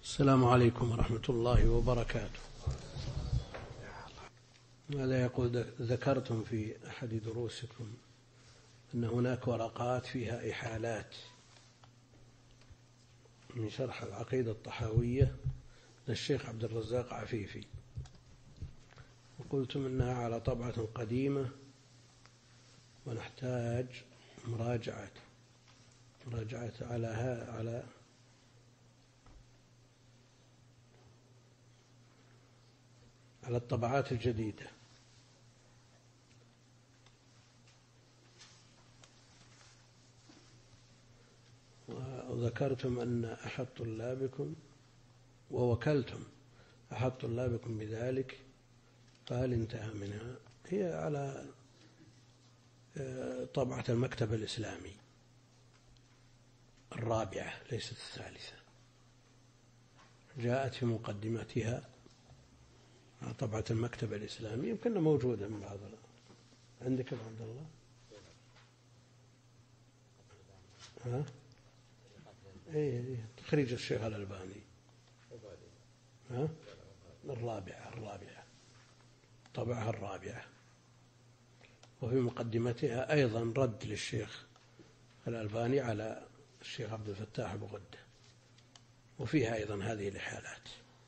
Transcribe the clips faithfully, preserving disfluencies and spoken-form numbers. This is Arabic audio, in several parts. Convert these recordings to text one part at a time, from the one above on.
السلام عليكم ورحمة الله وبركاته. ماذا يقول؟ ذكرتم في أحد دروسكم أن هناك ورقات فيها إحالات من شرح العقيدة الطحاوية للشيخ عبد الرزاق عفيفي، وقلتم أنها على طبعة قديمة ونحتاج مراجعة مراجعة على على على الطبعات الجديدة. وذكرتم أن أحد طلابكم ووكلتم أحد طلابكم بذلك، فهل انتهى منها؟ هي على طبعة المكتب الإسلامي الرابعة ليست الثالثة، جاءت في مقدمتها طبعة المكتب الإسلامي، يمكن موجودة من بعض. عندك أبو عبد الله؟ ها؟ إيه، تخريج الشيخ الألباني. ها؟ الرابعة الرابعة طبعها الرابعة، وفي مقدمتها أيضا رد للشيخ الألباني على الشيخ عبد الفتاح أبو غدة، وفيها أيضا هذه الإحالات.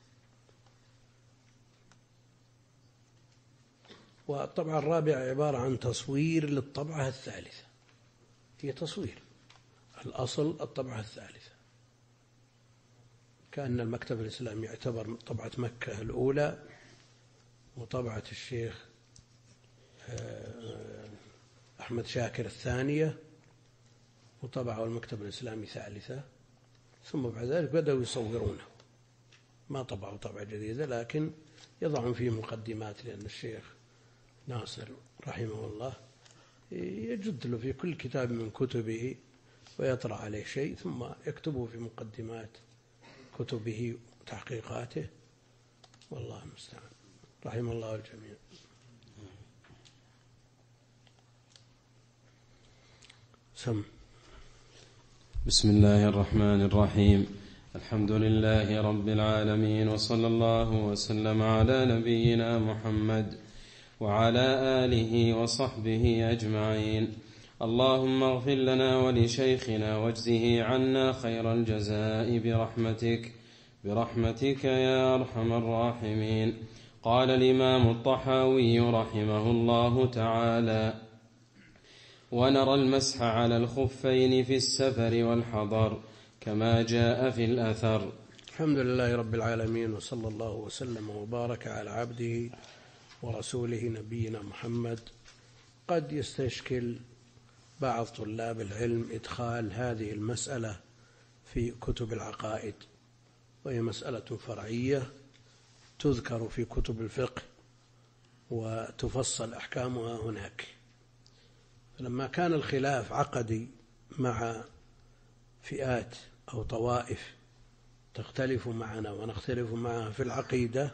والطبعة الرابعة عبارة عن تصوير للطبعة الثالثة، هي تصوير، الأصل الطبعة الثالثة، كأن المكتب الإسلامي يعتبر طبعة مكة الأولى، وطبعة الشيخ أحمد شاكر الثانية، وطبعه المكتب الإسلامي ثالثة، ثم بعد ذلك بدأوا يصورونه، ما طبعوا طبعة جديدة، لكن يضعون فيه مقدمات، لأن الشيخ ناصر رحمه الله يجد له في كل كتاب من كتبه ويطرأ عليه شيء ثم يكتبه في مقدمات كتبه وتحقيقاته، والله المستعان، رحم الله الجميع. سم. بسم الله الرحمن الرحيم. الحمد لله رب العالمين، وصلى الله وسلم على نبينا محمد وعلى آله وصحبه أجمعين. اللهم اغفر لنا ولشيخنا واجزه عنا خير الجزاء برحمتك برحمتك يا أرحم الراحمين. قال الإمام الطحاوي رحمه الله تعالى: ونرى المسح على الخفين في السفر والحضر كما جاء في الأثر. الحمد لله رب العالمين، وصلى الله وسلم وبارك على عبده ورسوله نبينا محمد. قد يستشكل بعض طلاب العلم إدخال هذه المسألة في كتب العقائد، وهي مسألة فرعية تذكر في كتب الفقه وتفصل أحكامها هناك. فلما كان الخلاف عقدي مع فئات أو طوائف تختلف معنا ونختلف معها في العقيدة،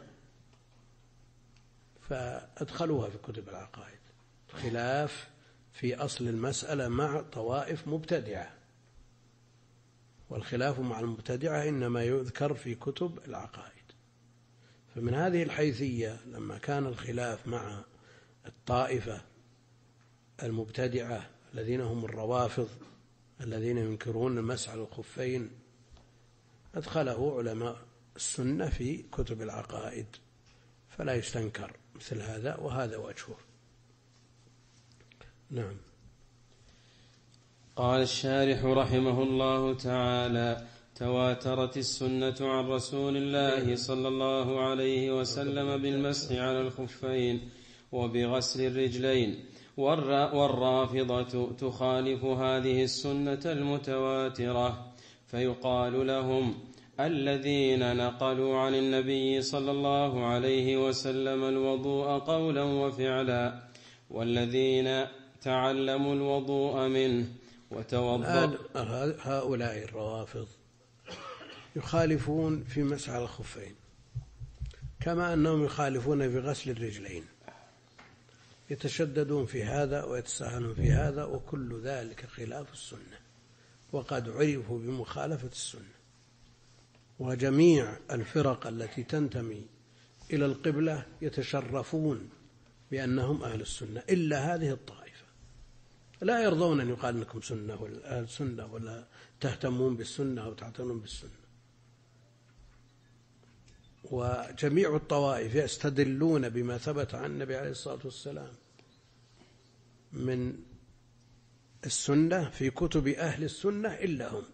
فأدخلوها في كتب العقائد، خلاف في أصل المسألة مع طوائف مبتدعة، والخلاف مع المبتدعة إنما يذكر في كتب العقائد. فمن هذه الحيثية لما كان الخلاف مع الطائفة المبتدعة الذين هم الروافض الذين ينكرون المسح على الخفين، أدخله علماء السنة في كتب العقائد، فلا يستنكر مثل هذا، وهذا وجهه. نعم. قال الشارح رحمه الله تعالى: تواترت السنة عن رسول الله صلى الله عليه وسلم بالمسح على الخفين وبغسل الرجلين، والرافضة تخالف هذه السنة المتواترة، فيقال لهم: الذين نقلوا عن النبي صلى الله عليه وسلم الوضوء قولا وفعلا، والذين تعلموا الوضوء منه وتوضأوا. هؤلاء الروافض يخالفون في مسح على الخفين، كما أنهم يخالفون في غسل الرجلين، يتشددون في هذا ويتساهلون في هذا، وكل ذلك خلاف السنة، وقد عرفوا بمخالفة السنة. وجميع الفرق التي تنتمي إلى القبلة يتشرفون بأنهم أهل السنة إلا هذه الطائفة، لا يرضون أن يقال أنكم سنة ولا أهل سنة ولا تهتمون بالسنة أو تعتنون بالسنة. وجميع الطوائف يستدلون بما ثبت عن النبي عليه الصلاة والسلام من السنة في كتب أهل السنة إلا هم.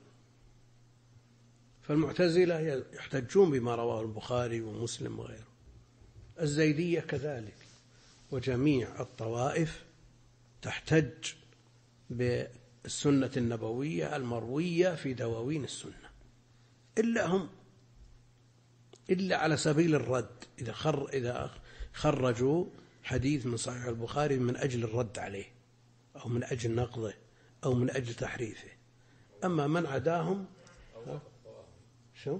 فالمعتزلة يحتجون بما رواه البخاري ومسلم وغيره، الزيدية كذلك، وجميع الطوائف تحتج بالسنة النبوية المروية في دواوين السنة إلا هم، إلا على سبيل الرد، إذا خر إذا خرجوا حديث من صحيح البخاري من أجل الرد عليه أو من أجل نقضه أو من أجل تحريفه. أما من عداهم شو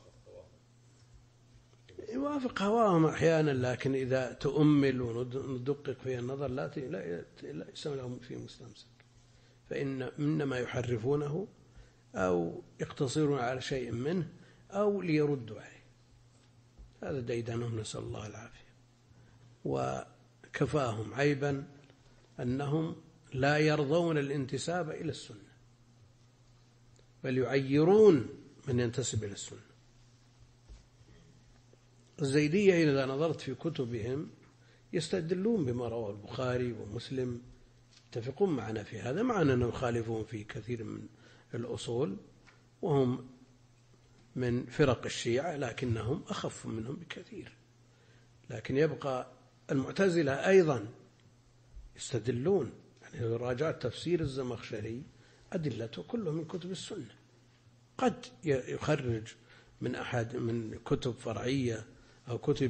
يوافق هواهم أحيانا، لكن إذا تؤمل وندقق في النظر لا لا يسمى لهم في مستمسك، فإن إنما يحرفونه أو يقتصرون على شيء منه أو ليردوا عليه. هذا ديدنهم، نسأل الله العافية. وكفاهم عيبا أنهم لا يرضون الانتساب إلى السنة، بل يعيرون من ينتسب إلى السنة. الزيدية إذا نظرت في كتبهم يستدلون بما رواه البخاري ومسلم، يتفقون معنا في هذا، مع أنهم يخالفون في كثير من الأصول، وهم من فرق الشيعة لكنهم أخف منهم بكثير. لكن يبقى المعتزلة أيضا يستدلون، يعني إذا راجعت تفسير الزمخشري أدلته كله من كتب السنة، قد يخرج من أحد من كتب فرعية أو كتب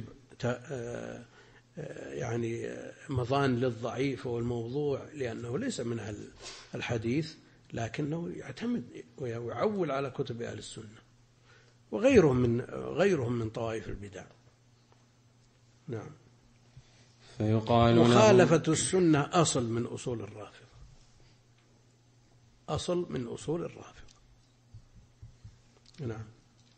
يعني مضان للضعيف والموضوع لأنه ليس من الحديث، لكنه يعتمد ويعول على كتب أهل السنة وغيرهم من غيرهم من طوائف البدع. نعم. فيقال مخالفة السنة أصل من أصول الرافضة، أصل من أصول الرافضة. نعم.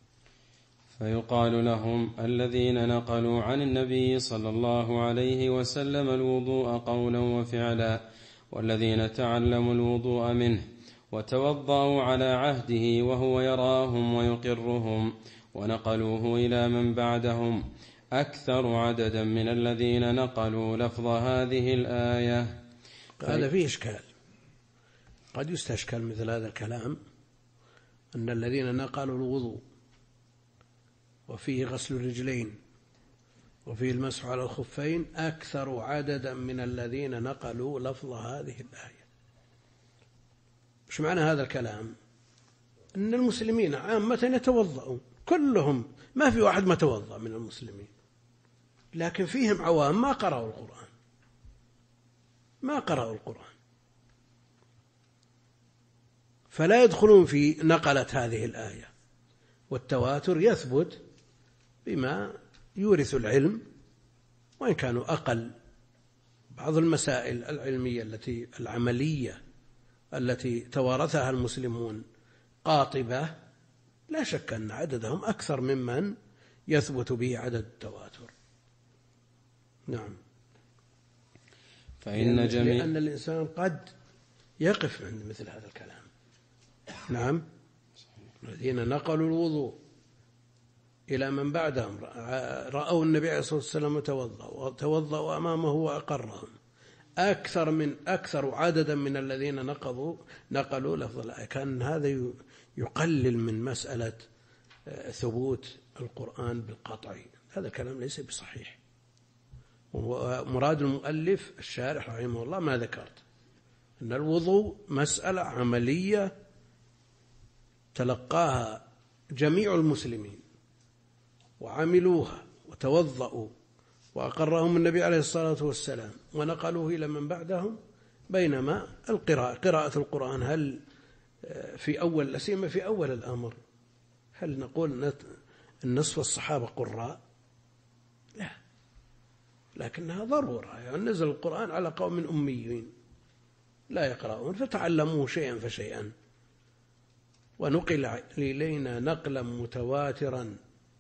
فيقال لهم الذين نقلوا عن النبي صلى الله عليه وسلم الوضوء قولا وفعلا، والذين تعلموا الوضوء منه وتوضأوا على عهده وهو يراهم ويقرهم ونقلوه إلى من بعدهم أكثر عددا من الذين نقلوا لفظ هذه الآية. هذا فيه إشكال، قد يستشكل مثل هذا الكلام أن الذين نقلوا الوضوء وفيه غسل الرجلين وفيه المسح على الخفين أكثر عددا من الذين نقلوا لفظ هذه الآية. مش معنى هذا الكلام؟ أن المسلمين عامة يتوضؤون كلهم، ما في واحد ما توضأ من المسلمين، لكن فيهم عوام ما قرأوا القرآن ما قرأوا القرآن فلا يدخلون في نقلة هذه الآية. والتواتر يثبت بما يورث العلم، وإن كانوا أقل. بعض المسائل العلمية التي العملية التي توارثها المسلمون قاطبة، لا شك أن عددهم أكثر ممن يثبت به عدد التواتر. نعم. فإن جميع لأن الإنسان قد يقف عند مثل هذا الكلام. نعم. الذين نقلوا الوضوء إلى من بعدهم رأوا النبي عليه الصلاة والسلام توضأوا أمامه وأقرهم أكثر من أكثر عددا من الذين نقضوا نقلوا لفظ الآية. كان هذا يقلل من مسألة ثبوت القرآن بالقطع، هذا الكلام ليس بصحيح. ومراد المؤلف الشارح رحمه الله ما ذكرت أن الوضوء مسألة عملية تلقاها جميع المسلمين وعملوها وتوضأوا وأقرهم النبي عليه الصلاة والسلام ونقلوه إلى من بعدهم. بينما القراءة قراءة القرآن هل في أول لسيما في أول الأمر هل نقول النصف الصحابة قراء؟ لا، لكنها ضرورة، يعني نزل القرآن على قوم أميين لا يقرؤون فتعلموه شيئا فشيئا، ونقل إلينا نقلا متواترا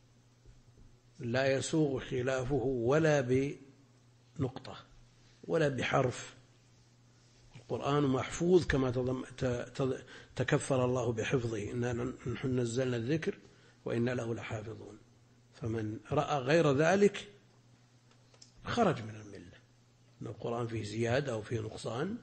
لا يسوغ خلافه ولا بنقطة ولا بحرف. القرآن محفوظ كما تكفل الله بحفظه، إنا نحن نزلنا الذكر وإنا له لحافظون. فمن رأى غير ذلك خرج من الملة، أن القرآن فيه زيادة أو فيه نقصان.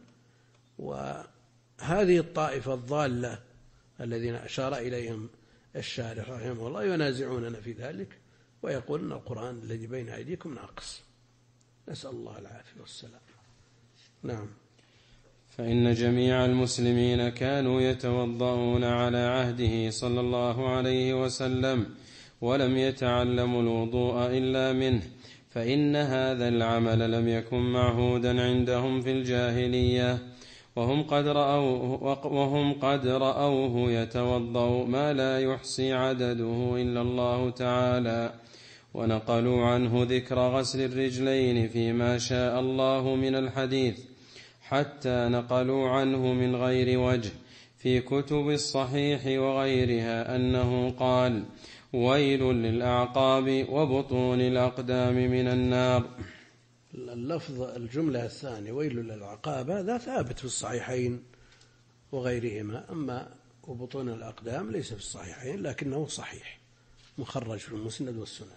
وهذه الطائفة الضالة الذين أشار إليهم الشارح رحمه الله ينازعوننا في ذلك ويقول أن القرآن الذي بين أيديكم ناقص، نسأل الله العافية والسلام. نعم. فإن جميع المسلمين كانوا يتوضؤون على عهده صلى الله عليه وسلم ولم يتعلموا الوضوء إلا منه، فإن هذا العمل لم يكن معهودا عندهم في الجاهلية، وهم قد رأوه, وهم قد رأوه يتوضأ ما لا يحصي عدده إلا الله تعالى، ونقلوا عنه ذكر غسل الرجلين فيما شاء الله من الحديث، حتى نقلوا عنه من غير وجه في كتب الصحيح وغيرها أنه قال: ويل للأعقاب وبطون الأقدام من النار. اللفظ الجملة الثانية ويل للأعقاب هذا ثابت في الصحيحين وغيرهما، أما وبطون الأقدام ليس في الصحيحين لكنه صحيح مخرج في المسند والسنن.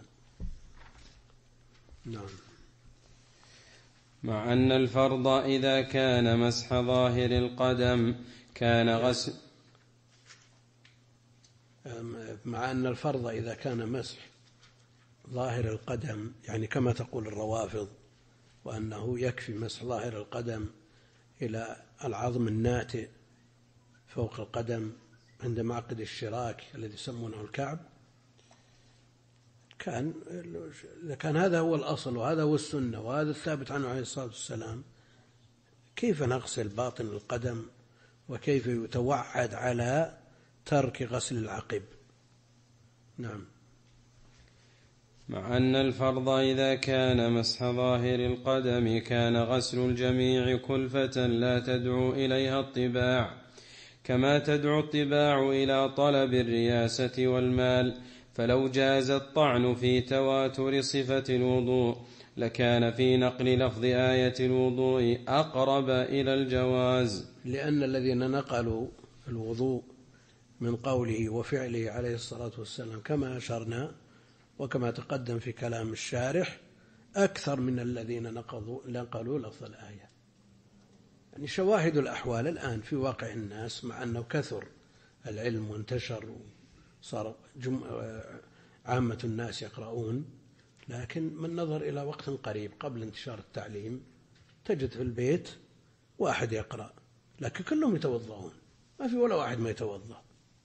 نعم. مع أن الفرض إذا كان مسح ظاهر القدم كان غسل مع أن الفرض إذا كان مسح ظاهر القدم، يعني كما تقول الروافض، وأنه يكفي مسح ظاهر القدم إلى العظم الناتئ فوق القدم عند معقد الشراك الذي يسمونه الكعب، كان إذا كان هذا هو الأصل وهذا هو السنة وهذا الثابت عنه عليه الصلاة والسلام، كيف نغسل باطن القدم وكيف يتوعد على ترك غسل العقب؟ نعم. مع أن الفرض إذا كان مسح ظاهر القدم كان غسل الجميع كلفة لا تدعو إليها الطباع، كما تدعو الطباع إلى طلب الرياسة والمال، فلو جاز الطعن في تواتر صفة الوضوء لكان في نقل لفظ آية الوضوء أقرب إلى الجواز، لأن الذين نقلوا الوضوء من قوله وفعله عليه الصلاة والسلام كما أشرنا وكما تقدم في كلام الشارح أكثر من الذين نقلوا, نقلوا لفظ الآية. يعني شواهد الأحوال الآن في واقع الناس، مع أنه كثر العلم وانتشر وصار عامة الناس يقرؤون، لكن من نظر إلى وقت قريب قبل انتشار التعليم تجد في البيت واحد يقرأ لكن كلهم يتوضؤون، ما في ولا واحد ما يتوضأ.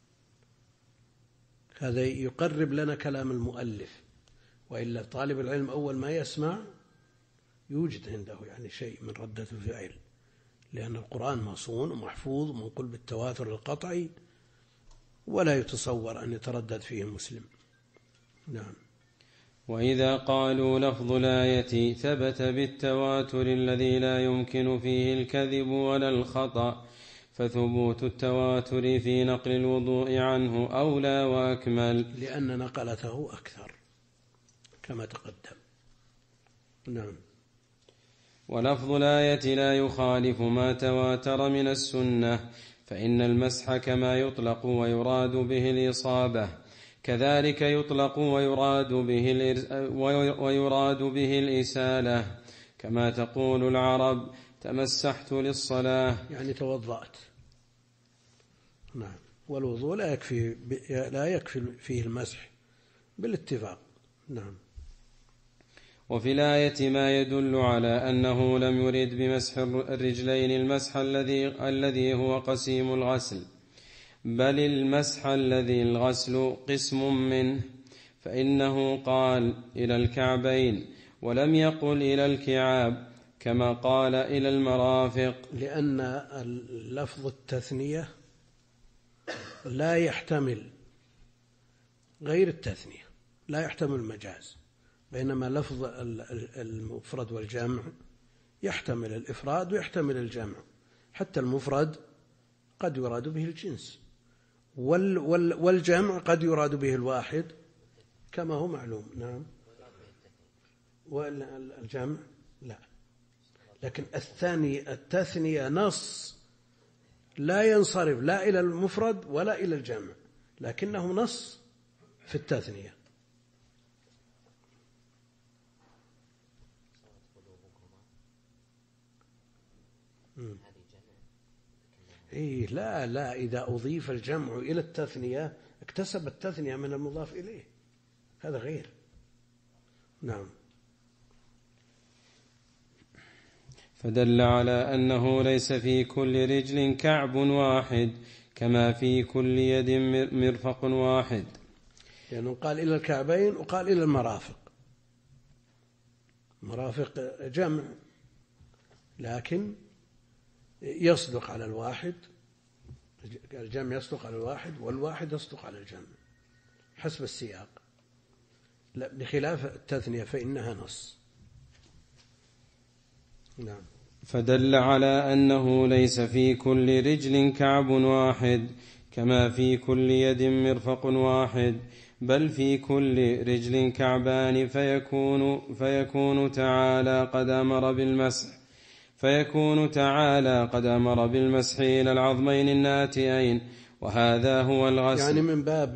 هذا يقرب لنا كلام المؤلف، وإلا طالب العلم أول ما يسمع يوجد عنده يعني شيء من ردة الفعل، لأن القرآن مصون ومحفوظ ومنقول بالتواتر القطعي ولا يتصور أن يتردد فيه مسلم. نعم. وإذا قالوا لفظ الآية ثبت بالتواتر الذي لا يمكن فيه الكذب ولا الخطأ، فثبوت التواتر في نقل الوضوء عنه أولى وأكمل، لأن نقلته أكثر كما تقدم. نعم. ولفظ الآية لا يخالف ما تواتر من السنة، فإن المسح كما يطلق ويراد به الإصابة كذلك يطلق ويراد به ويراد به الإسالة، كما تقول العرب تمسحت للصلاة، يعني توضأت. نعم. والوضوء لا يكفي لا يكفي فيه المسح بالاتفاق. نعم. وفي الآية ما يدل على أنه لم يرد بمسح الرجلين المسح الذي الذي هو قسيم الغسل، بل المسح الذي الغسل قسم منه، فإنه قال إلى الكعبين ولم يقل إلى الكعاب كما قال إلى المرافق، لأن لفظ التثنية لا يحتمل غير التثنية، لا يحتمل المجاز، بينما لفظ المفرد والجمع يحتمل الإفراد ويحتمل الجمع، حتى المفرد قد يراد به الجنس، وال وال والجمع قد يراد به الواحد كما هو معلوم. نعم. والجمع لا، لكن الثاني التثنية نص لا ينصرف لا إلى المفرد ولا إلى الجمع، لكنه نص في التثنية. إيه لا لا إذا أضيف الجمع إلى التثنية اكتسب التثنية من المضاف إليه، هذا غير. نعم. فدل على أنه ليس في كل رجل كعب واحد كما في كل يد مرفق واحد، لأنه يعني قال إلى الكعبين وقال إلى المرافق. مرافق جمع لكن يصدق على الواحد، الجمع يصدق على الواحد والواحد يصدق على الجمع حسب السياق، بخلاف التثنية فإنها نص. نعم. فدل على أنه ليس في كل رجل كعب واحد كما في كل يد مرفق واحد، بل في كل رجل كعبان، فيكون, فيكون تعالى قد أمر بالمسح فيكون تعالى قد أمر بالمسح إلى العظمين الناتئين، وهذا هو الغسل. يعني من باب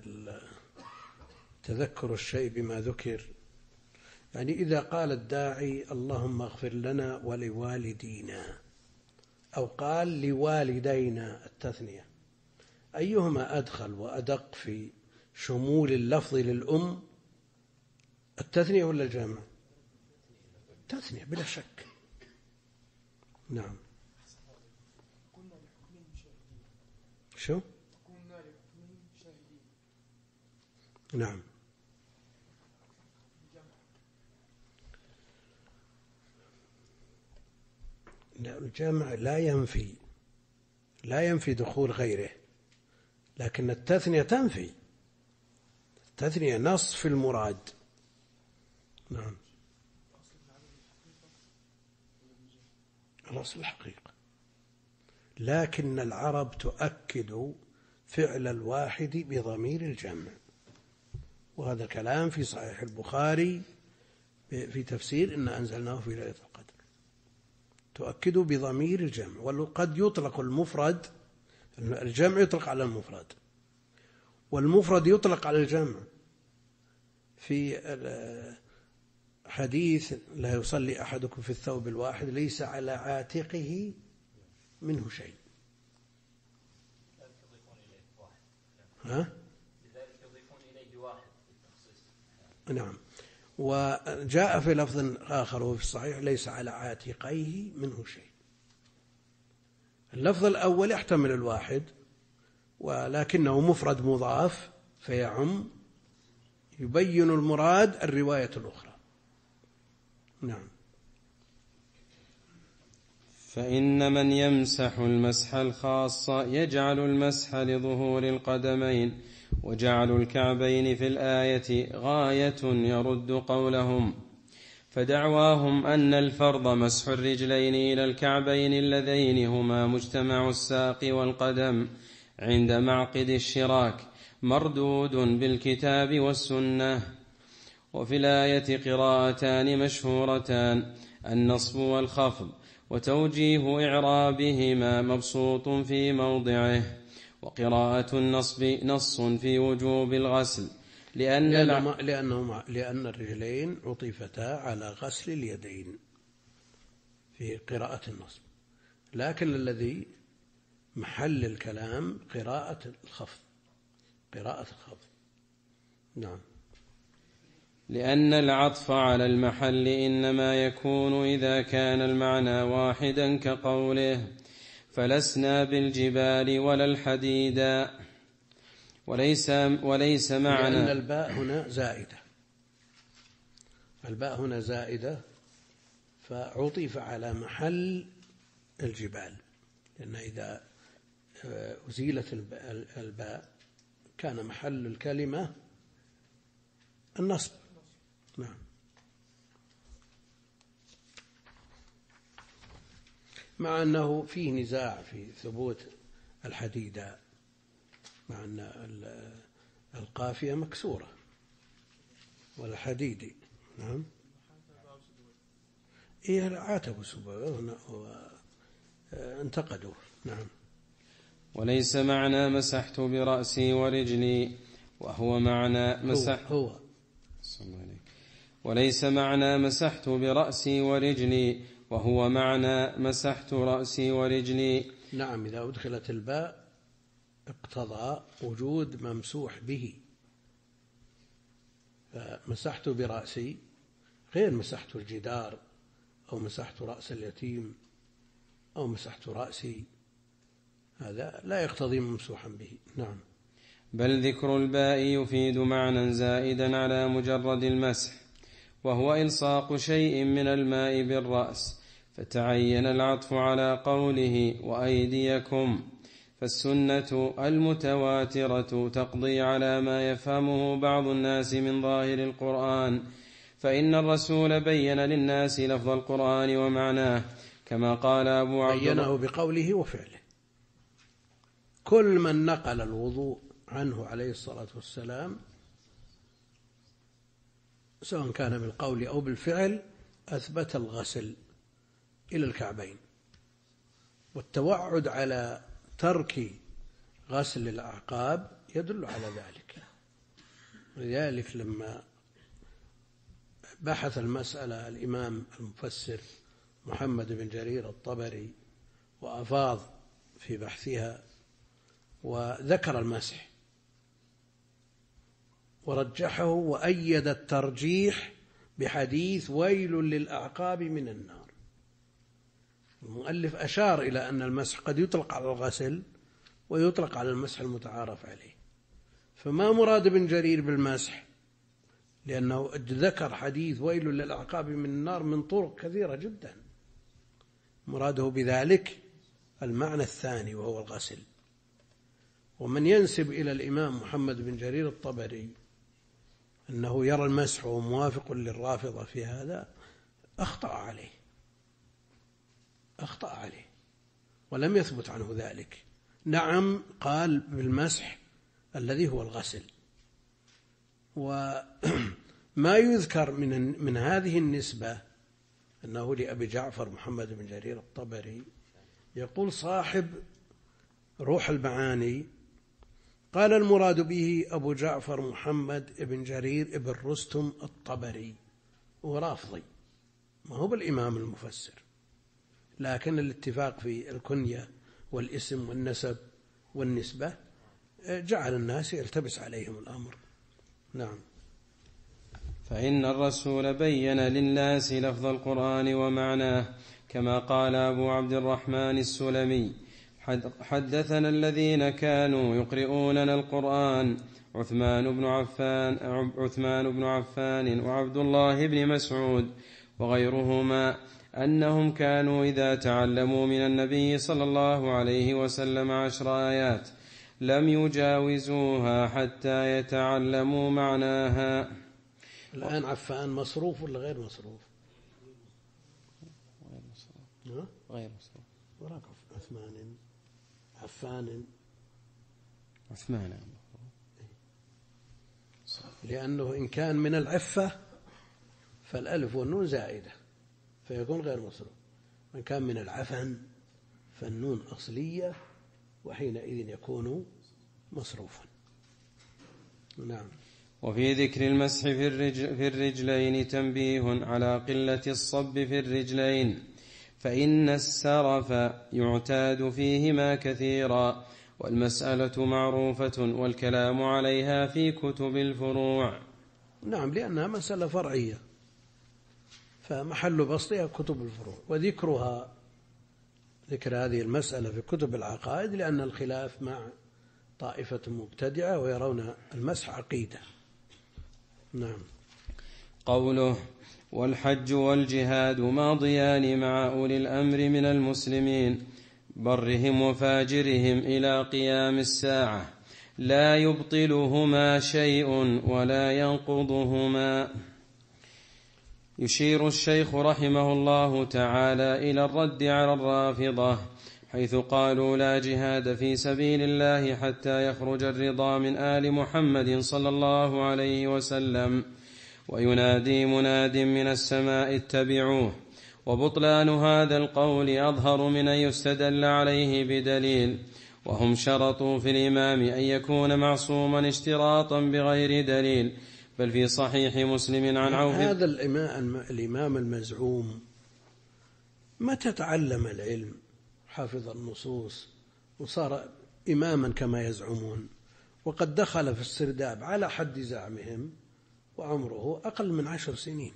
تذكر الشيء بما ذكر، يعني إذا قال الداعي اللهم اغفر لنا ولوالدينا، أو قال لوالدينا التثنية، أيهما أدخل وأدق في شمول اللفظ للأم، التثنية ولا الجمع؟ التثنية بلا شك. نعم. شو؟ نعم. الجمع لا ينفي لا ينفي دخول غيره، لكن التثنية تنفي. التثنية نص في المراد. نعم. الأصل الحقيقة، لكن العرب تؤكد فعل الواحد بضمير الجمع، وهذا الكلام في صحيح البخاري في تفسير إن أنزلناه في ليلة القدر، تؤكد بضمير الجمع. وقد يطلق المفرد، الجمع يطلق على المفرد والمفرد يطلق على الجمع. في حديث لا يصلي أحدكم في الثوب الواحد ليس على عاتقه منه شيء. ها؟ لذلك يضيفون إليه واحد بالتخصيص. نعم. وجاء في لفظ آخر وفي الصحيح ليس على عاتقيه منه شيء. اللفظ الأول يحتمل الواحد ولكنه مفرد مضاف فيعم، يبين المراد الرواية الأخرى. نعم. فإن من يمسح المسح الخاص يجعل المسح لظهور القدمين، وجعل الكعبين في الآية غاية يرد قولهم، فدعواهم أن الفرض مسح الرجلين إلى الكعبين اللذين هما مجتمع الساق والقدم عند معقد الشراك مردود بالكتاب والسنة. وفي الآية قراءتان مشهورتان، النصب والخفض، وتوجيه إعرابهما مبسوط في موضعه. وقراءة النصب نص في وجوب الغسل، لأن لأن, لأنه لأن الرجلين عطفتا على غسل اليدين في قراءة النصب، لكن الذي محل الكلام قراءة الخفض، قراءة الخفض. نعم. لأن العطف على المحل إنما يكون إذا كان المعنى واحدا، كقوله فلسنا بالجبال ولا الحديدا، وليس, وليس معنى. لأن الباء هنا زائدة، الباء هنا زائدة فعطف على محل الجبال، لأن إذا أزيلت الباء كان محل الكلمة النصب. نعم. مع أنه فيه نزاع في ثبوت الحديدة. مع أن القافية مكسورة والحديدي. نعم. إيه عاتبوا سبحانه وانتقدوا. نعم. وليس معنى مسحت برأسي ورجلي وهو معنى مسحت هو, هو. وليس معنى مسحت برأسي ورجلي وهو معنى مسحت رأسي ورجلي. نعم. إذا أدخلت الباء اقتضى وجود ممسوح به. فمسحت برأسي غير مسحت الجدار أو مسحت رأس اليتيم أو مسحت رأسي، هذا لا يقتضي ممسوحا به. نعم. بل ذكر الباء يفيد معنى زائدا على مجرد المسح، وهو إلصاق شيء من الماء بالرأس، فتعين العطف على قوله وأيديكم. فالسنة المتواترة تقضي على ما يفهمه بعض الناس من ظاهر القرآن، فإن الرسول بين للناس لفظ القرآن ومعناه كما قال أبو عبد الله بينه بقوله وفعله. كل من نقل الوضوء عنه عليه الصلاة والسلام سواء كان بالقول أو بالفعل أثبت الغسل إلى الكعبين، والتوعد على ترك غسل الأعقاب يدل على ذلك. لذلك لما بحث المسألة الإمام المفسر محمد بن جرير الطبري وأفاض في بحثها وذكر المسح ورجحه وأيد الترجيح بحديث ويل للأعقاب من النار. المؤلف أشار إلى أن المسح قد يطلق على الغسل ويطلق على المسح المتعارف عليه. فما مراد ابن جرير بالمسح؟ لأنه ذكر حديث ويل للأعقاب من النار من طرق كثيرة جدا، مراده بذلك المعنى الثاني وهو الغسل. ومن ينسب إلى الإمام محمد بن جرير الطبري أنه يرى المسح وموافق للرافضة في هذا أخطأ عليه أخطأ عليه ولم يثبت عنه ذلك. نعم قال بالمسح الذي هو الغسل. وما يذكر من من هذه النسبة أنه لأبي جعفر محمد بن جرير الطبري، يقول صاحب روح المعاني قال المراد به أبو جعفر محمد بن جرير بن رستم الطبري، ورافضي ما هو بالإمام المفسر، لكن الاتفاق في الكنية والاسم والنسب والنسبة جعل الناس يلتبس عليهم الأمر. نعم. فإن الرسول بين للناس لفظ القرآن ومعناه كما قال أبو عبد الرحمن السلمي حدثنا الذين كانوا يقرؤوننا القرآن عثمان بن عفان عثمان بن عفان وعبد الله بن مسعود وغيرهما أنهم كانوا إذا تعلموا من النبي صلى الله عليه وسلم عشر آيات لم يجاوزوها حتى يتعلموا معناها. الآن عفان مصروف ولا غير مصروف؟ غير مصروف. غير مصروف. وراك عثمان عفان عثمان، لأنه إن كان من العفة فالألف والنون زائدة فيكون غير مصروف، من كان من العفن فالنون أصلية وحينئذ يكون مصروفا. نعم. وفي ذكر المسح في, الرجل في الرجلين تنبيه على قلة الصب في الرجلين، فإن السرف يعتاد فيهما كثيرا، والمسألة معروفة والكلام عليها في كتب الفروع. نعم، لأنها مسألة فرعية فمحل بسطها كتب الفروع، وذكرها ذكر هذه المسألة في كتب العقائد لأن الخلاف مع طائفة مبتدعة ويرون المسح عقيدة. نعم. قوله والحج والجهاد ماضيان مع أولي الأمر من المسلمين برهم وفاجرهم إلى قيام الساعة، لا يبطلهما شيء ولا ينقضهما. يشير الشيخ رحمه الله تعالى إلى الرد على الرافضة حيث قالوا لا جهاد في سبيل الله حتى يخرج الرضا من آل محمد صلى الله عليه وسلم، وينادي مناد من السماء اتبعوه. وبطلان هذا القول أظهر من أن يستدل عليه بدليل، وهم شرطوا في الإمام أن يكون معصوما اشتراطا بغير دليل. بل في صحيح مسلم عن عوف هذا الإمام المزعوم متى تعلم العلم حافظ النصوص وصار إماما كما يزعمون، وقد دخل في السرداب على حد زعمهم وعمره أقل من عشر سنين.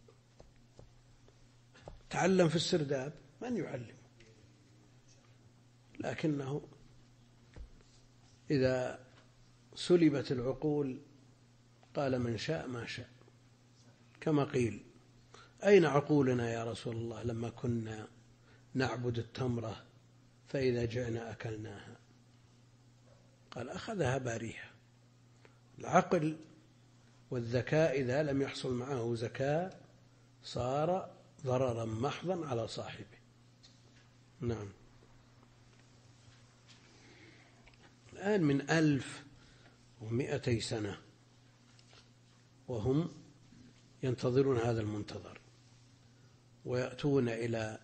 تعلم في السرداب، من يعلم؟ لكنه إذا سلبت العقول قال من شاء ما شاء، كما قيل أين عقولنا يا رسول الله لما كنا نعبد التمرة فإذا جئنا أكلناها؟ قال أخذها باريها. العقل والذكاء إذا لم يحصل معه ذكاء صار ضررا محضا على صاحبه. نعم. الآن من ألف ومئتي سنة وهم ينتظرون هذا المنتظر، ويأتون إلى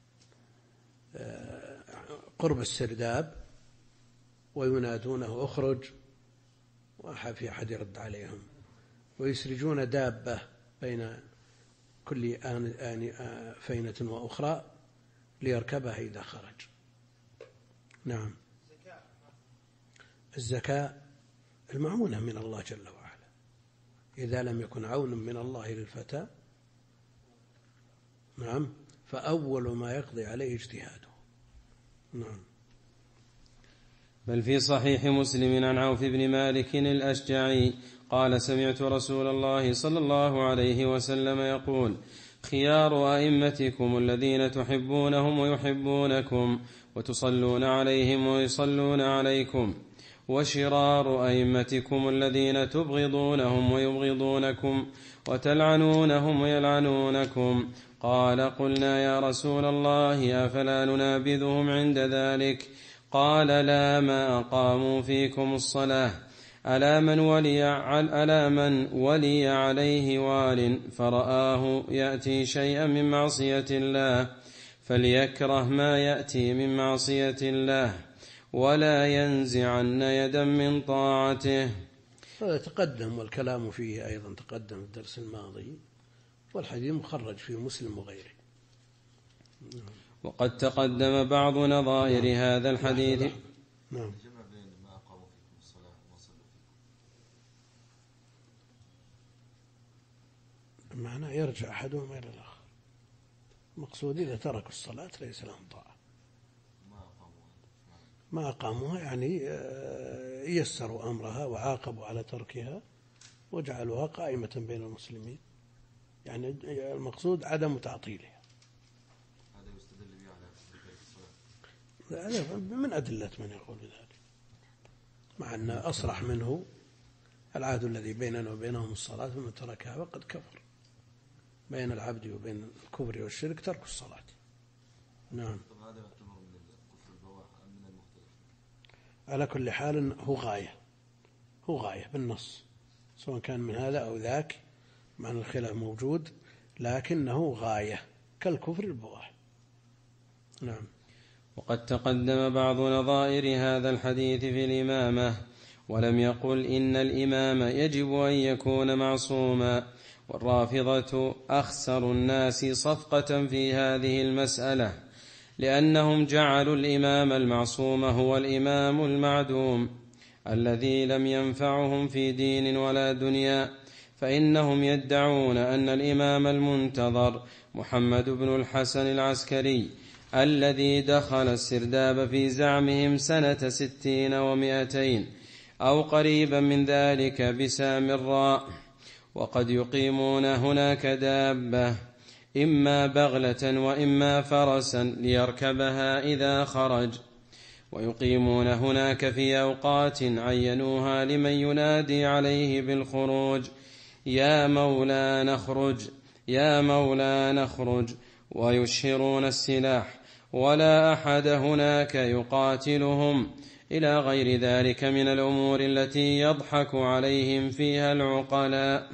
قرب السرداب وينادونه اخرج، وفي أحد يرد عليهم، ويسرجون دابة بين كل آن آن فينة وأخرى ليركبها إذا خرج. نعم. الزكاة المعونة من الله جل وعلا، إذا لم يكن عون من الله للفتى نعم فأول ما يقضي عليه اجتهاده. نعم. بل في صحيح مسلم عن عوف بن مالك الأشجعي قال سمعت رسول الله صلى الله عليه وسلم يقول خيار أئمتكم الذين تحبونهم ويحبونكم وتصلون عليهم ويصلون عليكم، وشرار أئمتكم الذين تبغضونهم ويبغضونكم وتلعنونهم ويلعنونكم. قال قلنا يا رسول الله أفلا ننابذهم عند ذلك؟ قال لا، ما أقاموا فيكم الصلاة. ألا من ولي, ألا من ولي عليه وال فرآه يأتي شيئا من معصية الله فليكره ما يأتي من معصية الله ولا ينزعن يدا من طاعته. هذا تقدم والكلام فيه أيضا تقدم في الدرس الماضي، والحديث مخرج في مسلم وغيره. وقد تقدم بعض نظائر نعم. هذا الحديث نعم. نعم. معنى يرجع أحدهم إلى الآخر. المقصود إذا تركوا الصلاة ليس لهم طاعة، ما أقاموها يعني يسروا أمرها وعاقبوا على تركها وجعلوها قائمة بين المسلمين، يعني المقصود عدم تعطيلها. هذا يستدل به على ترك الصلاة. هذا من أدلة من يقول بذلك، مع أن أصرح منه العهد الذي بيننا وبينهم الصلاة، فمن تركها فقد كفر. بين العبد وبين الكفر والشرك ترك الصلاة. نعم. هذا يعتبر من الكفر البواح أم من المختلف؟ على كل حال هو غاية، هو غاية بالنص، سواء كان من هذا أو ذاك، معنى الخلاف موجود، لكنه غاية كالكفر البواح. نعم. وقد تقدم بعض نظائر هذا الحديث في الإمامة، ولم يقل إن الإمام يجب أن يكون معصوما. والرافضة أخسر الناس صفقة في هذه المسألة، لأنهم جعلوا الإمام المعصوم هو الإمام المعدوم الذي لم ينفعهم في دين ولا دنيا، فإنهم يدعون أن الإمام المنتظر محمد بن الحسن العسكري الذي دخل السرداب في زعمهم سنة ستين ومائتين أو قريبا من ذلك بسامراء، وقد يقيمون هناك دابة إما بغلة وإما فرسا ليركبها إذا خرج، ويقيمون هناك في أوقات عينوها لمن ينادي عليه بالخروج يا مولانا اخرج يا مولانا اخرج، ويشهرون السلاح ولا أحد هناك يقاتلهم، إلى غير ذلك من الأمور التي يضحك عليهم فيها العقلاء.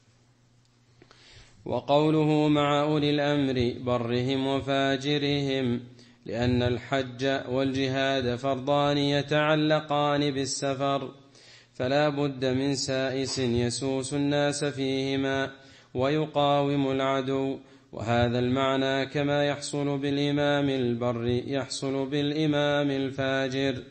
وقوله مع أولي الأمر برهم وفاجرهم، لأن الحج والجهاد فرضان يتعلقان بالسفر، فلا بد من سائس يسوس الناس فيهما ويقاوم العدو، وهذا المعنى كما يحصل بالإمام البر يحصل بالإمام الفاجر.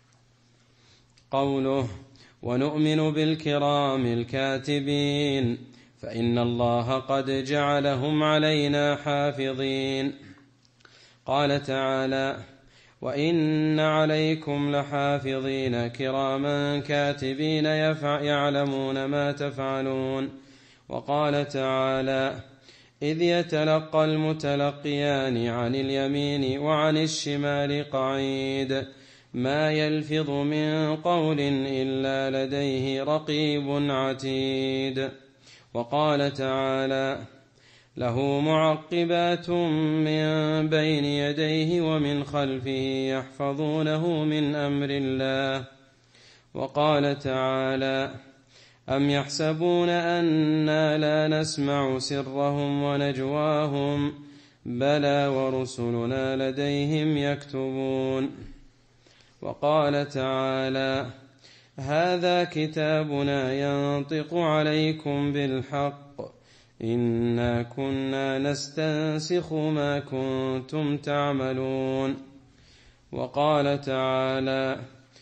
قوله ونؤمن بالكرام الكاتبين، فإن الله قد جعلهم علينا حافظين. قال تعالى وإن عليكم لحافظين كراما كاتبين يعلمون ما تفعلون. وقال تعالى إذ يتلقى المتلقيان عن اليمين وعن الشمال قعيد ما يلفظ من قول إلا لديه رقيب عتيد. وقال تعالى له معقبات من بين يديه ومن خلفه يحفظونه من أمر الله. وقال تعالى أم يحسبون أنا لا نسمع سرهم ونجواهم بلى ورسلنا لديهم يكتبون. وقال تعالى هذا كتابنا ينطق عليكم بالحق إنا كنا نستنسخ ما كنتم تعملون. وقال تعالى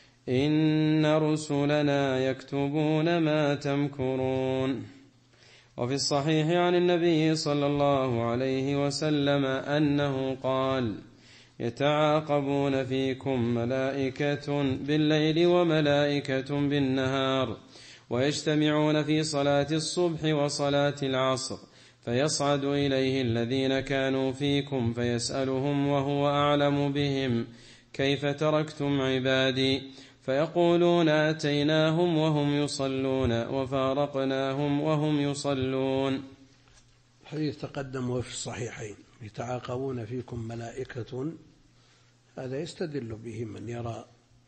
إن رسلنا يكتبون ما تمكرون. وفي الصحيح عن النبي صلى الله عليه وسلم أنه قال يتعاقبون فيكم ملائكة بالليل وملائكة بالنهار، ويجتمعون في صلاة الصبح وصلاة العصر، فيصعد إليه الذين كانوا فيكم فيسألهم وهو أعلم بهم كيف تركتم عبادي، فيقولون أتيناهم وهم يصلون وفارقناهم وهم يصلون. الحديث تقدم وفي الصحيحين يتعاقبون فيكم ملائكة، هذا يستدل به من يرى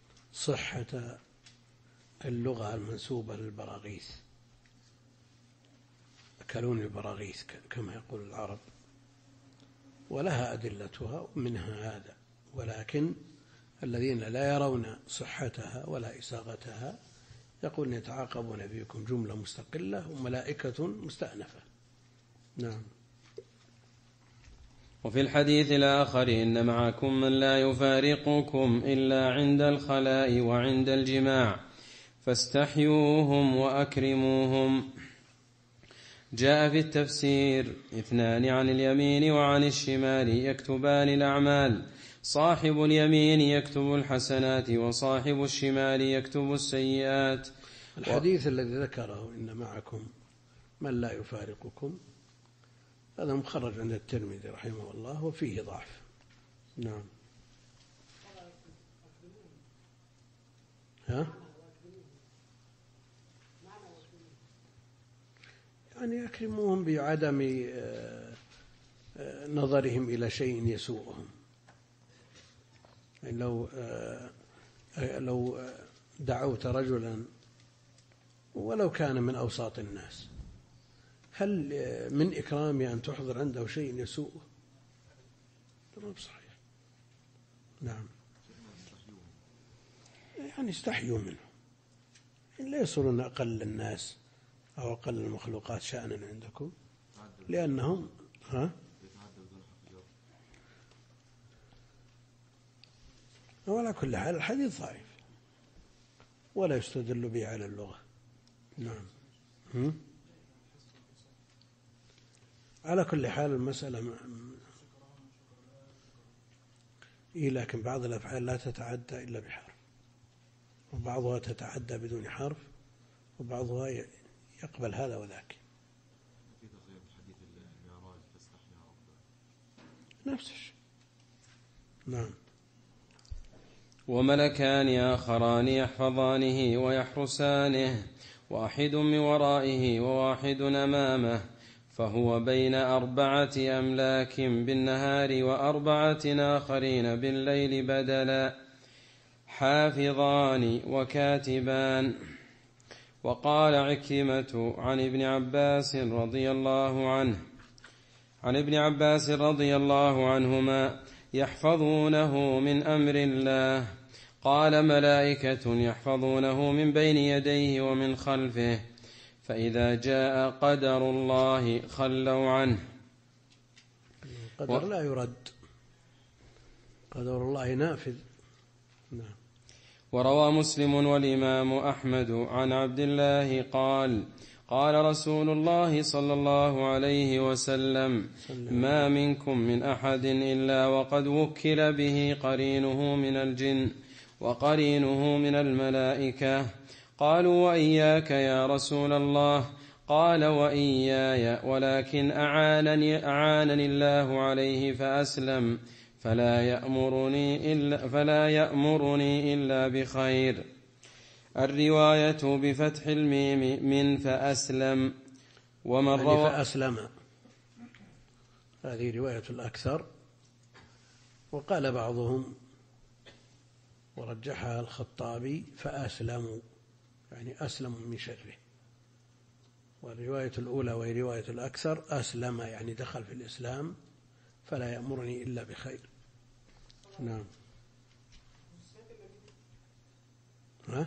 صحة اللغة المنسوبة للبراغيث، أكلون البراغيث كما يقول العرب، ولها أدلتها منها هذا، ولكن الذين لا يرون صحتها ولا إساغتها يقولون يتعاقبون فيكم جملة مستقلة وملائكة مستأنفة. نعم. وفي الحديث الآخر إن معكم من لا يفارقكم إلا عند الخلاء وعند الجماع فاستحيوهم وأكرموهم. جاء في التفسير اثنان عن اليمين وعن الشمال يكتبان الأعمال، صاحب اليمين يكتب الحسنات وصاحب الشمال يكتب السيئات. الحديث و... الذي ذكره إن معكم من لا يفارقكم هذا مخرج عند الترمذي رحمه الله وفيه ضعف. نعم. ها؟ يعني يكرموهم بعدم نظرهم إلى شيء يسوءهم. يعني لو لو دعوت رجلا ولو كان من أوساط الناس، هل من إكرامه أن تحضر عنده شيء يسوءه؟ ما بصحيح. نعم. يعني استحيوا منه، إن لا يصيرون أقل الناس أو أقل المخلوقات شأنا عندكم، لأنهم ها وعلى كل حال الحديث ضعيف ولا يستدل به على اللغة. نعم. هم؟ على كل حال المسألة م... إيه، لكن بعض الأفعال لا تتعدى إلا بحرف، وبعضها تتعدى بدون حرف، وبعضها يقبل هذا وذاك. نفس الشيء. نعم. وملكان آخران يحفظانه ويحرسانه، واحد من ورائه وواحد أمامه، فهو بين أربعة أملاك بالنهار وأربعة آخرين بالليل بدلا، حافظان وكاتبان. وقال عكرمة عن ابن عباس رضي الله عنه عن ابن عباس رضي الله عنهما: يحفظونه من أمر الله. قال: ملائكة يحفظونه من بين يديه ومن خلفه، فإذا جاء قدر الله خلوا عنه. قدر لا يرد، قدر الله نافذ. نعم. وروى مسلم والإمام أحمد عن عبد الله قال: قال رسول الله صلى الله عليه وسلم: ما منكم من أحد إلا وقد وكل به قرينه من الجن وقرينه من الملائكة. قالوا: وإياك يا رسول الله؟ قال: وإياي، ولكن أعانني, أعانني الله عليه فأسلم، فلا يأمرني إلا, فلا يأمرني إلا بخير. الرواية بفتح الميم من فأسلم. ومن يعني روى فأسلم، هذه رواية الأكثر. وقال بعضهم ورجحها الخطابي: فأسلموا، يعني أسلموا من شره. والرواية الأولى وهي رواية الأكثر: أسلم، يعني دخل في الإسلام، فلا يأمرني إلا بخير. نعم. ها؟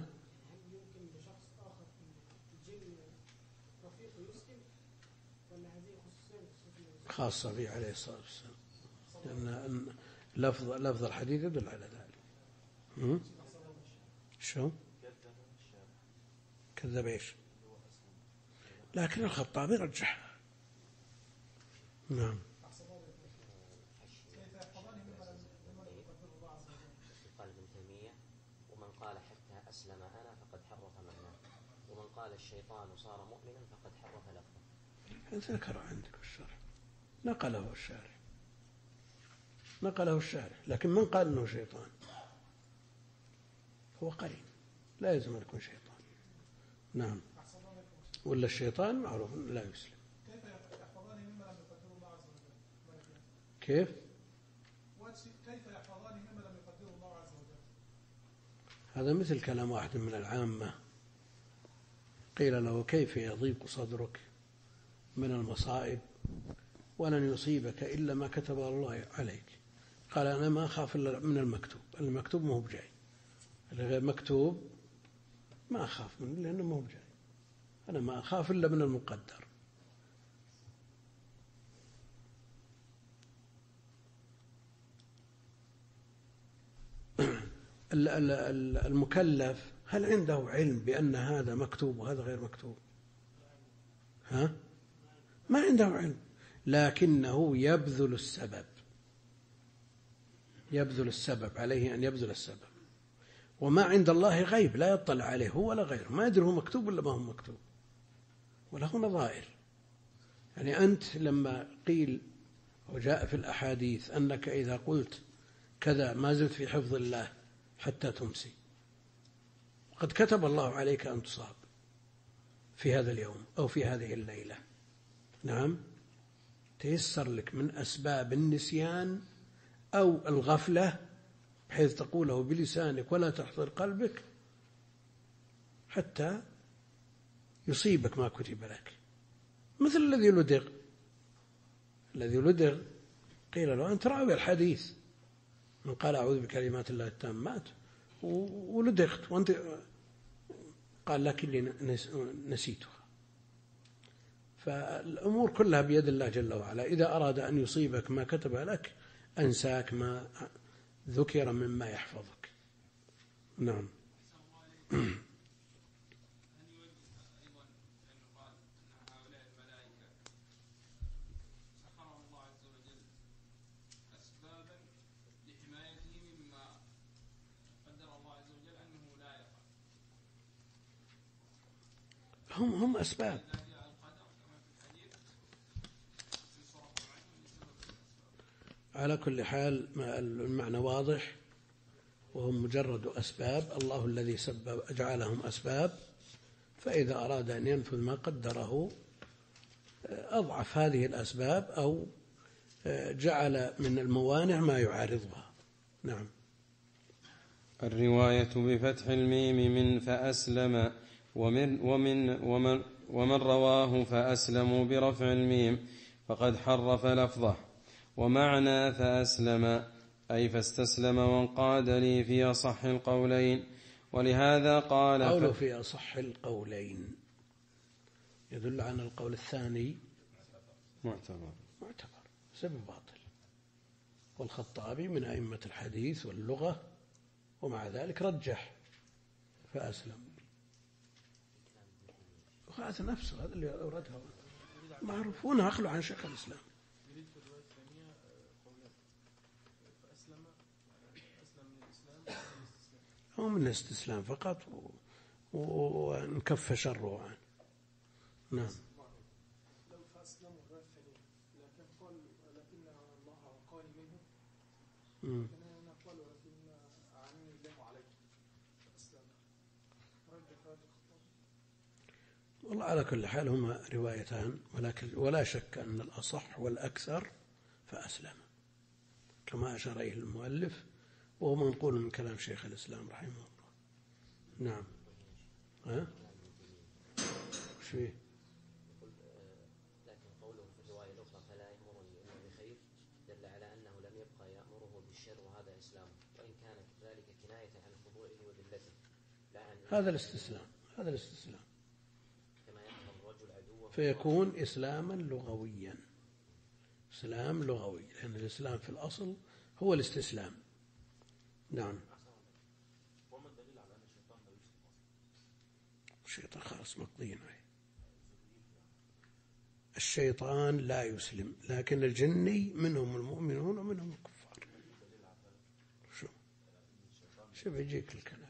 خاصة به عليه الصلاة والسلام، لأن لفظ لفظ الحديث يدل على ذلك. شو؟ كذب ايش؟ لكن الخطابي رجح. نعم. قال ابن تيمية: ومن قال حتى أسلم أنا فقد حرف معناه، ومن قال الشيطان صار مؤمنا فقد حرف لفظه. ذكر عندك الشرح، نقله الشارح، نقله الشارح، لكن من قال انه شيطان؟ هو قرين، لا يلزم ان يكون شيطان. نعم. ولا الشيطان معروف لا يسلم. كيف يحفظان مما لم يقدره الله عز وجل؟ كيف؟ كيف يحفظان مما لم يقدره الله عز وجل؟ هذا مثل كلام واحد من العامة قيل له: كيف يضيق صدرك من المصائب ولن يصيبك إلا ما كتب الله عليك؟ قال: أنا ما أخاف إلا من المكتوب، المكتوب ما هو بجاي، الغير مكتوب ما أخاف منه لأنه ما هو بجاي، أنا ما أخاف إلا من المقدر. المكلف هل عنده علم بأن هذا مكتوب وهذا غير مكتوب؟ ها؟ ما عنده علم، لكنه يبذل السبب، يبذل السبب، عليه أن يبذل السبب. وما عند الله غيب لا يطلع عليه هو ولا غيره، ما يدري هو مكتوب ولا ما هو مكتوب، وله نظائر. يعني أنت لما قيل وجاء في الأحاديث أنك إذا قلت كذا ما زلت في حفظ الله حتى تمسي، قد كتب الله عليك أن تصاب في هذا اليوم أو في هذه الليلة. نعم، تيسر لك من أسباب النسيان أو الغفلة بحيث تقوله بلسانك ولا تحضر قلبك حتى يصيبك ما كتب لك. مثل الذي لدغ، الذي لدغ قيل له: أنت راوي الحديث، من قال أعوذ بكلمات الله التامات ولدغت، وأنت قال: لكني نسيتها. فالأمور كلها بيد الله جل وعلا، إذا أراد أن يصيبك ما كتب لك أنساك ما ذكر مما يحفظك. نعم. هم هم أسباب. على كل حال المعنى واضح، وهم مجرد أسباب، الله الذي سبب أجعلهم أسباب، فإذا أراد أن ينفذ ما قدره أضعف هذه الأسباب أو جعل من الموانع ما يعارضها. نعم. الرواية بفتح الميم من فأسلم ومن, ومن, ومن, ومن رواه فأسلموا برفع الميم فقد حرف لفظه. ومعنى فأسلم أي فاستسلم وانقاد لي في أصح القولين. ولهذا قال قوله في أصح القولين يدل على القول الثاني معتبر معتبر سبب باطل. والخطابي من أئمة الحديث واللغة ومع ذلك رجح فأسلم. وهذا نفسه هذا اللي أوردها معروفون أخلوا عن شيخ الإسلام. هو من الاستسلام فقط ونكف شره عنه. نعم. لو فأسلموا غير ثانية لكن قال لكن الله قال منه لكن أنا قال ولكن أعني الله عليك فأسلم رجع هذا الخطاب. والله على كل حال هما روايتان ولكن ولا شك أن الأصح والأكثر فأسلم كما أشار إليه المؤلف وهو منقول من كلام شيخ الإسلام رحمه الله. نعم. ها؟ وش فيه؟ لكن قوله في الرواية الأخرى فلا يأمرني إلا بخير دل على أنه لم يبقى يأمره بالشر وهذا إسلام وإن كانت ذلك كناية عن خضوعه وذلته لا عن هذا الاستسلام هذا الاستسلام كما يحفظ الرجل عدوه فيكون إسلاما لغويا. إسلام لغوي لأن الإسلام في الأصل هو الاستسلام. نعم. وما الدليل على أن الشيطان لا يسلم أصلا؟ الشيطان خلاص مقضي عليه. الشيطان لا يسلم لكن الجني منهم المؤمنون ومنهم الكفار. شو شو بيجيك الكلام.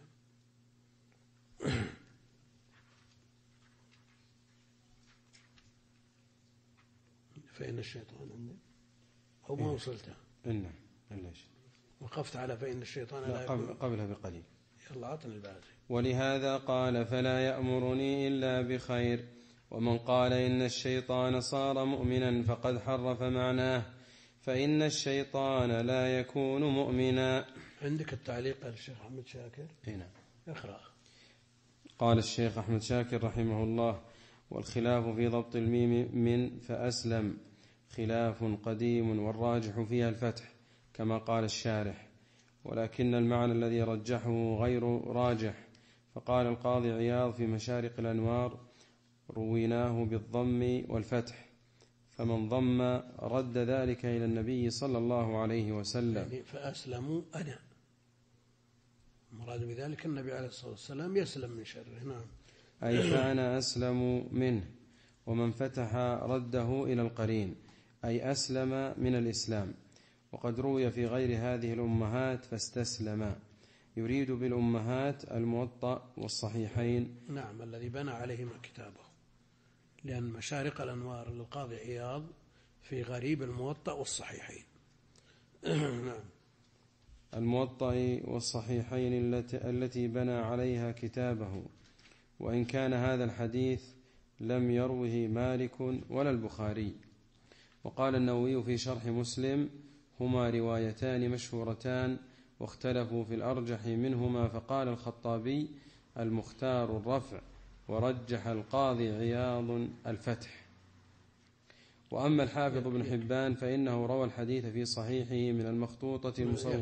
فإن الشيطان عندك أو ما وصلته إنه ليش وقفت على فإن الشيطان لا, لا يكون. قبل قبلها بقليل. يلا عطني الباقي. ولهذا قال فلا يأمرني إلا بخير. ومن قال إن الشيطان صار مؤمنا فقد حرف معناه فإن الشيطان لا يكون مؤمنا. عندك التعليق على الشيخ أحمد شاكر؟ هنا اقرأ. قال الشيخ أحمد شاكر رحمه الله والخلاف في ضبط الميم من فأسلم خلاف قديم والراجح فيها الفتح كما قال الشارح ولكن المعنى الذي رجحه غير راجح. فقال القاضي عياض في مشارق الأنوار رويناه بالضم والفتح فمن ضم رد ذلك إلى النبي صلى الله عليه وسلم. يعني فأسلموا أنا مراد بذلك النبي عليه الصلاة والسلام يسلم من شره. نعم. أي فأنا أسلم منه. ومن فتح رده إلى القرين أي أسلم من الإسلام. وقد روي في غير هذه الأمهات فاستسلم يريد بالأمهات الموطأ والصحيحين. نعم الذي بنى عليهما كتابه لأن مشارق الأنوار للقاضي عياض في غريب الموطأ والصحيحين. نعم. الموطأ والصحيحين التي, التي بنى عليها كتابه وإن كان هذا الحديث لم يروه مالك ولا البخاري. وقال النووي في شرح مسلم هما روايتان مشهورتان واختلفوا في الأرجح منهما فقال الخطابي المختار الرفع ورجح القاضي عياض الفتح. وأما الحافظ بن حبان فإنه روى الحديث في صحيحه من المخطوطة المصورة.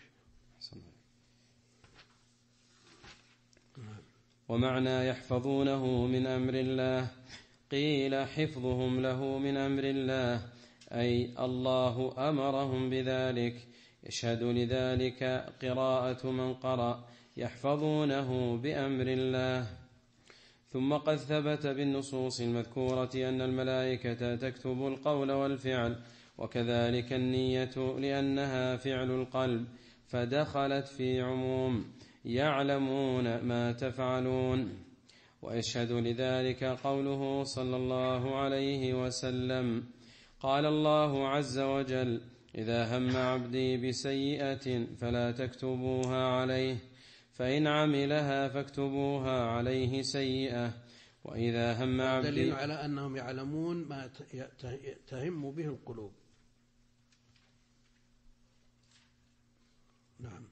ومعنى يحفظونه من أمر الله قيل حفظهم له من أمر الله أي الله أمرهم بذلك يشهد لذلك قراءة من قرأ يحفظونه بأمر الله. ثم قد ثبت بالنصوص المذكورة أن الملائكة تكتب القول والفعل وكذلك النية لأنها فعل القلب فدخلت في عموم يعلمون ما تفعلون. ويشهد لذلك قوله صلى الله عليه وسلم قال الله عز وجل إذا هم عبدي بسيئة فلا تكتبوها عليه فإن عملها فاكتبوها عليه سيئة وإذا هم عبدي دليل على أنهم يعلمون ما تهم به القلوب. نعم.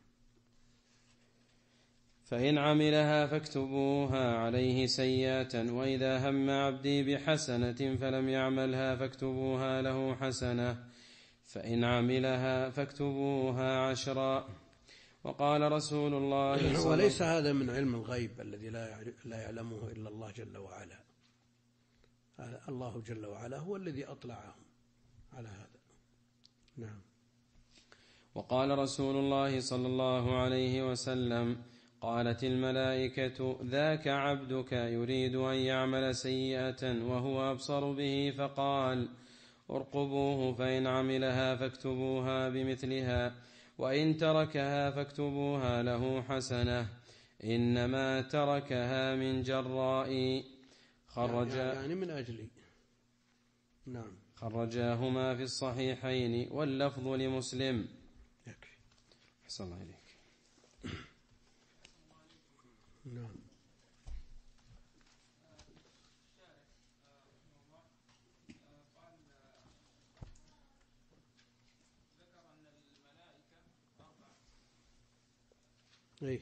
فإن عملها فاكتبوها عليه سيئة، وإذا هم عبدي بحسنة فلم يعملها فاكتبوها له حسنة، فإن عملها فاكتبوها عشرا. وقال رسول الله صلى الله عليه وسلم: وليس هذا من علم الغيب الذي لا يعلمه إلا الله جل وعلا. الله جل وعلا هو الذي أطلعهم على هذا. نعم. وقال رسول الله صلى الله عليه وسلم: قالت الملائكة: ذاك عبدك يريد أن يعمل سيئة وهو أبصر به، فقال: ارقبوه، فإن عملها فاكتبوها بمثلها، وإن تركها فاكتبوها له حسنة، إنما تركها من جراء. خرج يعني من أجلي. نعم. خرجاهما في الصحيحين، واللفظ لمسلم. يكفي. أحسن الله إليك. نعم. إيه.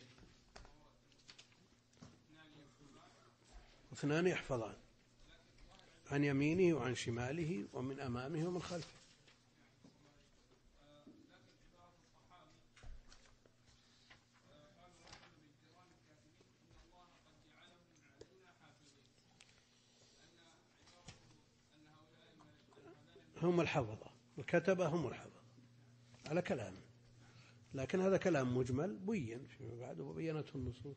اثنان يحفظان عن يمينه وعن شماله ومن أمامه ومن خلفه. هم الحفظة، الكتبة هم الحفظة على كلام، لكن هذا كلام مجمل بين فيما بعد وبينته النصوص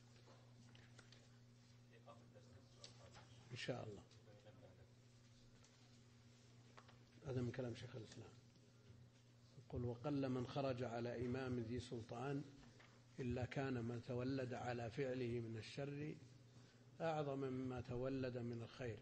إن شاء الله. هذا من كلام شيخ الإسلام. يقول: وقل من خرج على إمام ذي سلطان إلا كان ما تولد على فعله من الشر أعظم مما تولد من الخير،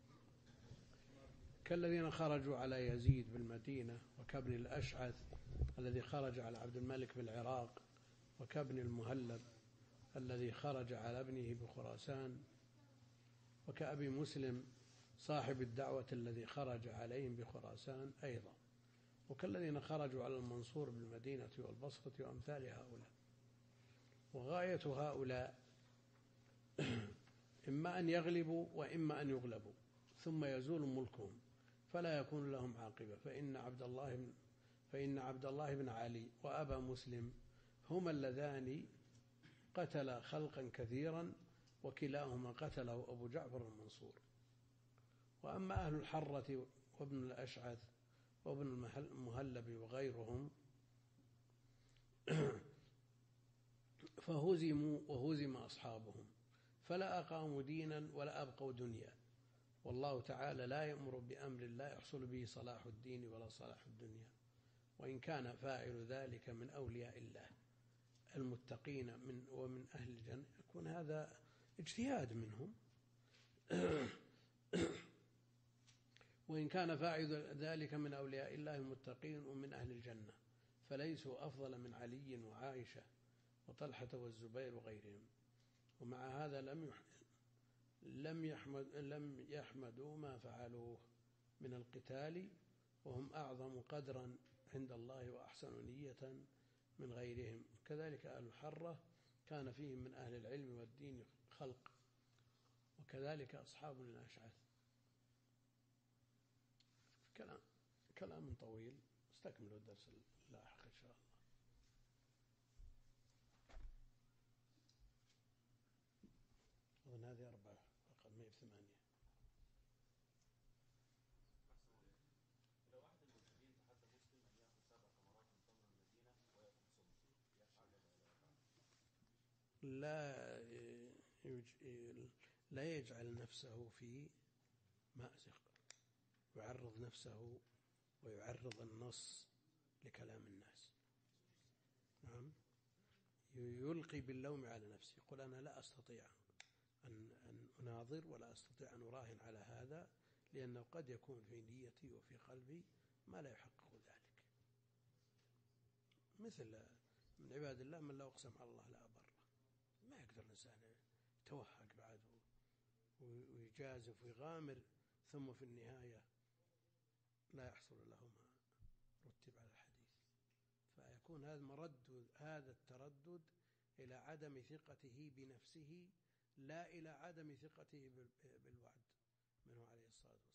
كالذين خرجوا على يزيد بالمدينة، وكابن الأشعث الذي خرج على عبد الملك بالعراق، وكابن المهلب الذي خرج على ابنه بخراسان، وكأبي مسلم صاحب الدعوة الذي خرج عليهم بخراسان أيضا، وكالذين خرجوا على المنصور بالمدينة والبصرة وأمثال هؤلاء. وغاية هؤلاء إما أن يغلبوا وإما أن يغلبوا ثم يزول ملكهم فلا يكون لهم عاقبة. فإن عبد الله بن فإن عبد الله بن علي وأبا مسلم هما اللذان قتل خلقا كثيرا، وكلاهما قتله أبو جعفر المنصور. وأما أهل الحرة وابن الأشعث وابن المهلب وغيرهم فهزموا وهزم أصحابهم، فلا أقاموا دينا ولا أبقوا دنيا. والله تعالى لا يأمر بأمر لا يحصل به صلاح الدين ولا صلاح الدنيا، وإن كان فاعل ذلك من أولياء الله المتقين من ومن أهل الجنة يكون هذا اجتهاد منهم. وإن كان فاعل ذلك من أولياء الله المتقين ومن أهل الجنة فليسوا أفضل من علي وعائشة وطلحة والزبير وغيرهم. ومع هذا لم لم يحمد لم يحمدوا ما فعلوه من القتال، وهم أعظم قدرا عند الله وأحسن نية من غيرهم. كذلك أهل الحرة كان فيهم من أهل العلم والدين خلق، وكذلك أصحاب الأشعث. كلام كلام طويل، استكملوا الدرس اللاحق إن شاء الله. أظن هذه أربعة فقط ما هي ثمانية. لو واحد المسلمين تحدى مسلم أن يأخذ سبع ثمرات من تمر المدينة ويأخذ سدس، يفعل لا لا يجعل نفسه في مأزق، يعرض نفسه ويعرض النص لكلام الناس. نعم. يلقي باللوم على نفسه، يقول أنا لا أستطيع أن أن أناظر ولا أستطيع أن أراهن على هذا، لأنه قد يكون في نيتي وفي قلبي ما لا يحقق ذلك. مثل من عباد الله من لا أقسم على الله لا أبره، ما يقدر الإنسان يتوهق بعد ويجازف ويغامر ثم في النهاية لا يحصل له ما رتب على الحديث، فيكون هذا مرد هذا التردد إلى عدم ثقته بنفسه لا إلى عدم ثقته بالوعد منه عليه الصلاة